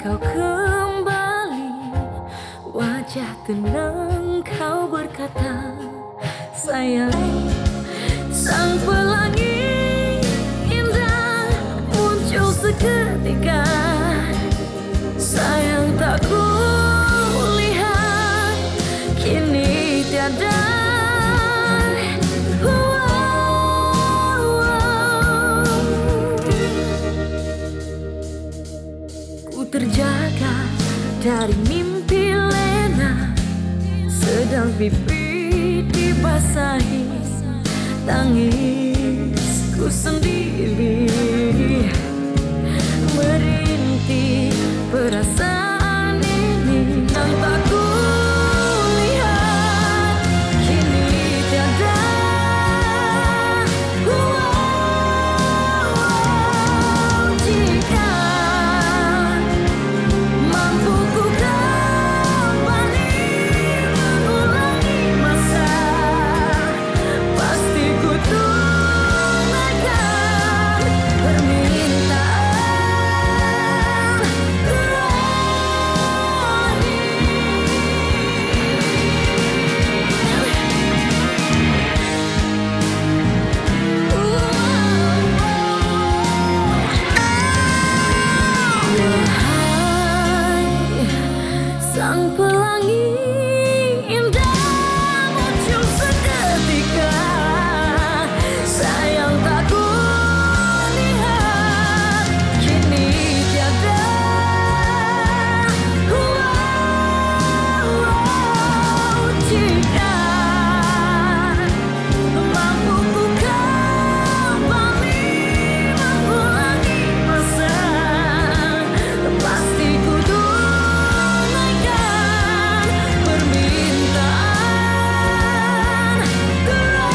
kau kembali, wajah tenang kau berkata, sayang. Sang pelangi indah muncul seketika, sayang tak kulihat kini tiada. Ku terjaga dari mimpi lena, sedang pipi dibasahi tangisku sendiri.